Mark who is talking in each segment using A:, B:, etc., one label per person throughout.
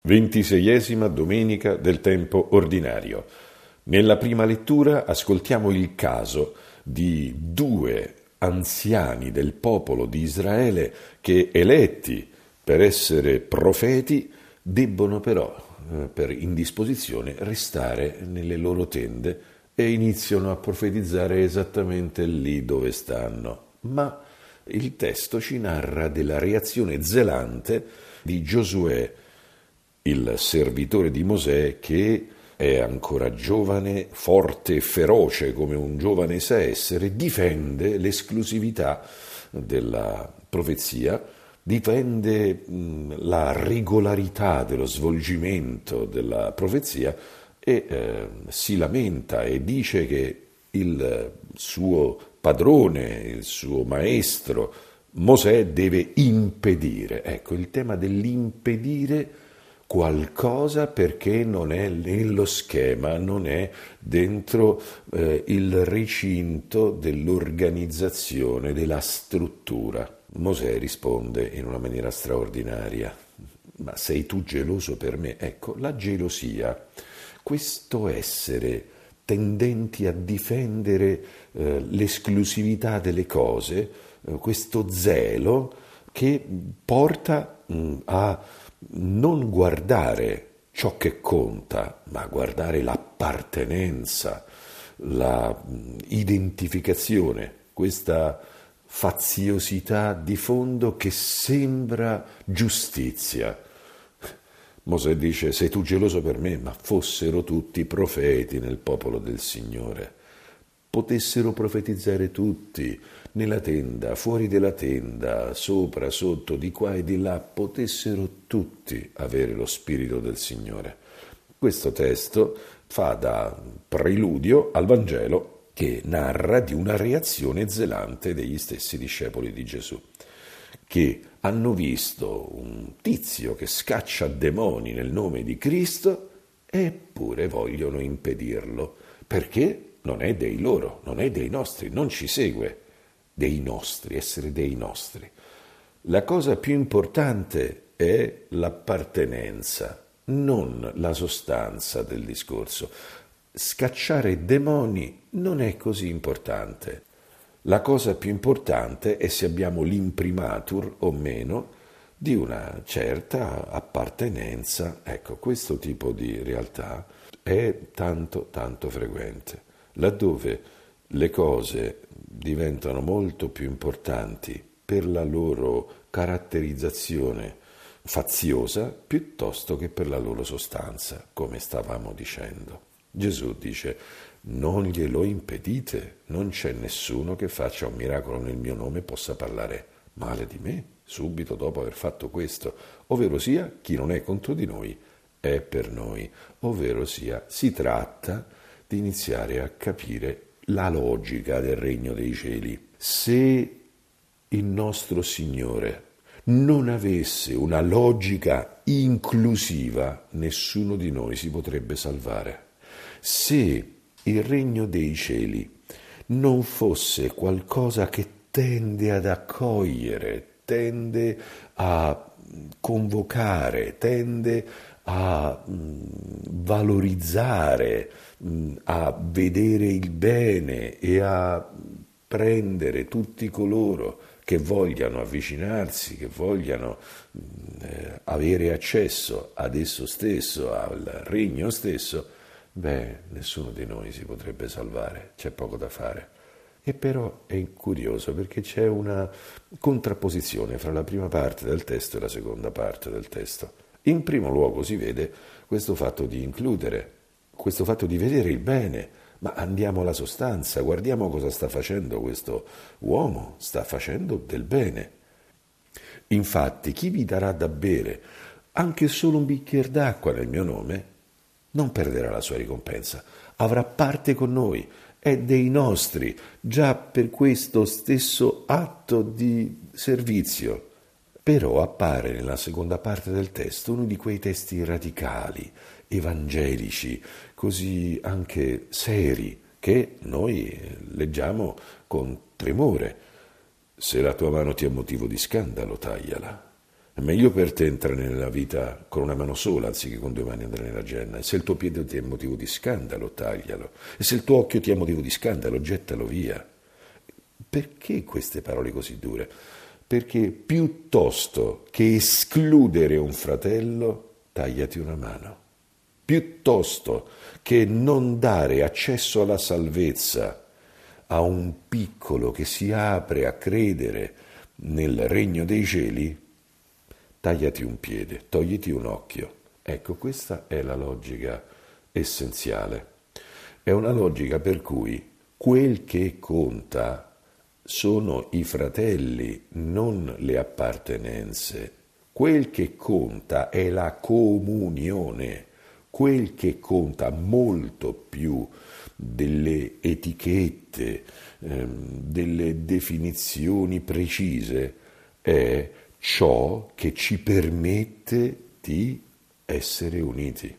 A: 26esima domenica del tempo ordinario. Nella prima lettura ascoltiamo il caso di due anziani del popolo di Israele che, eletti per essere profeti, debbono però, per indisposizione, restare nelle loro tende e iniziano a profetizzare esattamente lì dove stanno. Ma il testo ci narra della reazione zelante di Giosuè, il servitore di Mosè, che è ancora giovane, forte e feroce come un giovane sa essere, difende l'esclusività della profezia, difende la regolarità dello svolgimento della profezia e si lamenta e dice che il suo padrone, il suo maestro, Mosè, deve impedire. Ecco, il tema dell'impedire qualcosa perché non è nello schema, non è dentro il recinto dell'organizzazione, della struttura. Mosè risponde in una maniera straordinaria: ma sei tu geloso per me? Ecco, la gelosia, questo essere tendenti a difendere l'esclusività delle cose, questo zelo che porta a non guardare ciò che conta, ma guardare l'appartenenza, la identificazione, questa faziosità di fondo che sembra giustizia. Mosè dice: sei tu geloso per me? Ma fossero tutti profeti nel popolo del Signore, potessero profetizzare tutti, nella tenda, fuori della tenda, sopra, sotto, di qua e di là, potessero tutti avere lo Spirito del Signore. Questo testo fa da preludio al Vangelo che narra di una reazione zelante degli stessi discepoli di Gesù, che hanno visto un tizio che scaccia demoni nel nome di Cristo, eppure vogliono impedirlo, perché non è dei loro, non è dei nostri, non ci segue. Dei nostri, essere dei nostri. La cosa più importante è l'appartenenza, non la sostanza del discorso. Scacciare demoni non è così importante. La cosa più importante è se abbiamo l'imprimatur o meno di una certa appartenenza. Ecco, questo tipo di realtà è tanto frequente. Laddove le cose diventano molto più importanti per la loro caratterizzazione faziosa piuttosto che per la loro sostanza, come stavamo dicendo. Gesù dice: non glielo impedite, non c'è nessuno che faccia un miracolo nel mio nome e possa parlare male di me subito dopo aver fatto questo, ovvero sia chi non è contro di noi è per noi, ovvero sia si tratta di iniziare a capire la logica del regno dei cieli. Se il nostro Signore non avesse una logica inclusiva, nessuno di noi si potrebbe salvare. Se il regno dei cieli non fosse qualcosa che tende ad accogliere, tende a convocare, tende a valorizzare, a vedere il bene e a prendere tutti coloro che vogliano avvicinarsi, che vogliano avere accesso ad esso stesso, al regno stesso, nessuno di noi si potrebbe salvare, c'è poco da fare. E però è curioso perché c'è una contrapposizione fra la prima parte del testo e la seconda parte del testo. In primo luogo si vede questo fatto di includere, questo fatto di vedere il bene, ma andiamo alla sostanza, guardiamo cosa sta facendo questo uomo, sta facendo del bene. Infatti, chi vi darà da bere anche solo un bicchiere d'acqua nel mio nome, non perderà la sua ricompensa, avrà parte con noi, è dei nostri, già per questo stesso atto di servizio. Però appare nella seconda parte del testo uno di quei testi radicali, evangelici, così anche seri, che noi leggiamo con tremore. Se la tua mano ti è motivo di scandalo, tagliala. È meglio per te entrare nella vita con una mano sola anziché con due mani andare nella genna. E se il tuo piede ti è motivo di scandalo, taglialo. E se il tuo occhio ti è motivo di scandalo, gettalo via. Perché queste parole così dure? Perché piuttosto che escludere un fratello, tagliati una mano. Piuttosto che non dare accesso alla salvezza a un piccolo che si apre a credere nel regno dei cieli, tagliati un piede, togliti un occhio. Ecco, questa è la logica essenziale. È una logica per cui quel che conta sono i fratelli, non le appartenenze. Quel che conta è la comunione. Quel che conta molto più delle etichette, delle definizioni precise, è ciò che ci permette di essere uniti.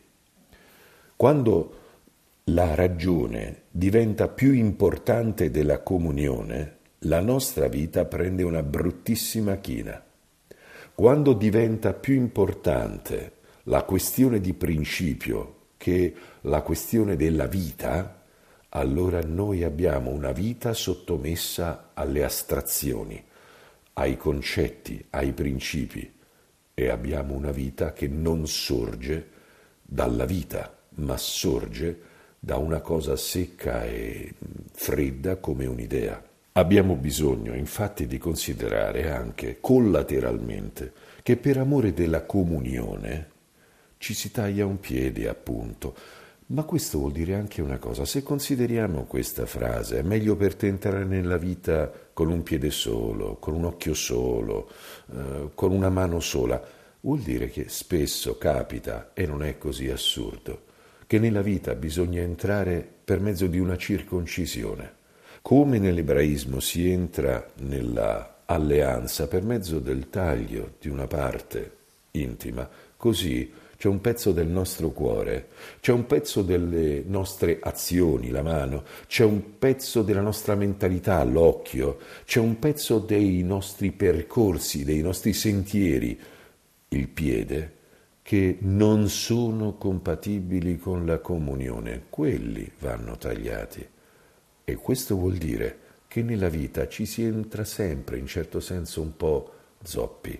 A: Quando la ragione diventa più importante della comunione, la nostra vita prende una bruttissima china. Quando diventa più importante la questione di principio che la questione della vita, allora noi abbiamo una vita sottomessa alle astrazioni, ai concetti, ai principi, e abbiamo una vita che non sorge dalla vita, ma sorge da una cosa secca e fredda come un'idea. Abbiamo bisogno infatti di considerare anche collateralmente che per amore della comunione ci si taglia un piede, appunto. Ma questo vuol dire anche una cosa: se consideriamo questa frase, è meglio per te entrare nella vita con un piede solo, con un occhio solo, con una mano sola, vuol dire che spesso capita, e non è così assurdo, che nella vita bisogna entrare per mezzo di una circoncisione. Come nell'ebraismo si entra nella alleanza per mezzo del taglio di una parte intima, così c'è un pezzo del nostro cuore, c'è un pezzo delle nostre azioni, la mano, c'è un pezzo della nostra mentalità, l'occhio, c'è un pezzo dei nostri percorsi, dei nostri sentieri, il piede, che non sono compatibili con la comunione. Quelli vanno tagliati. E questo vuol dire che nella vita ci si entra sempre, in certo senso, un po' zoppi,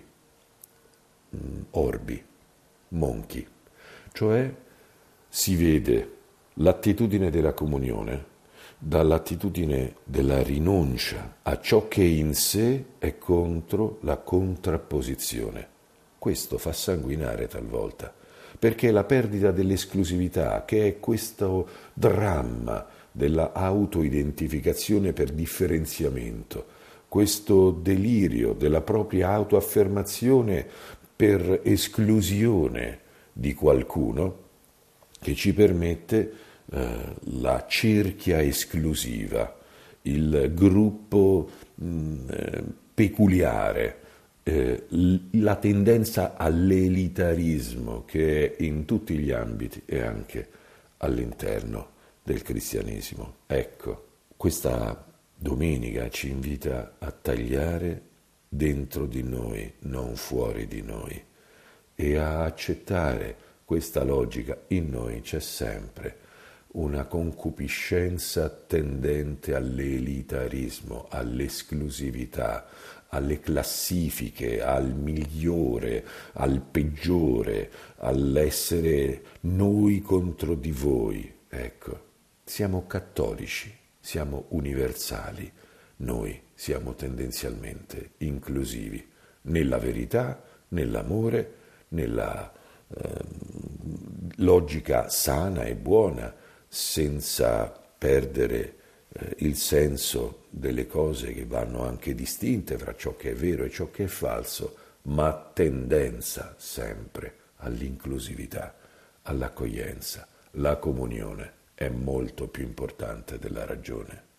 A: orbi, monchi, cioè si vede l'attitudine della comunione dall'attitudine della rinuncia a ciò che in sé è contro la contrapposizione. Questo fa sanguinare talvolta, perché la perdita dell'esclusività, che è questo dramma della autoidentificazione per differenziamento, questo delirio della propria autoaffermazione per esclusione di qualcuno, che ci permette la cerchia esclusiva, il gruppo peculiare, la tendenza all'elitarismo che è in tutti gli ambiti e anche all'interno del cristianesimo. Ecco, questa domenica ci invita a tagliare dentro di noi, non fuori di noi, e a accettare questa logica. In noi c'è sempre una concupiscenza tendente all'elitarismo, all'esclusività, alle classifiche, al migliore, al peggiore, all'essere noi contro di voi. Ecco, siamo cattolici, siamo universali, noi siamo tendenzialmente inclusivi, nella verità, nell'amore, nella logica sana e buona, senza perdere il senso delle cose che vanno anche distinte fra ciò che è vero e ciò che è falso, ma tendenza sempre all'inclusività, all'accoglienza. La comunione è molto più importante della ragione.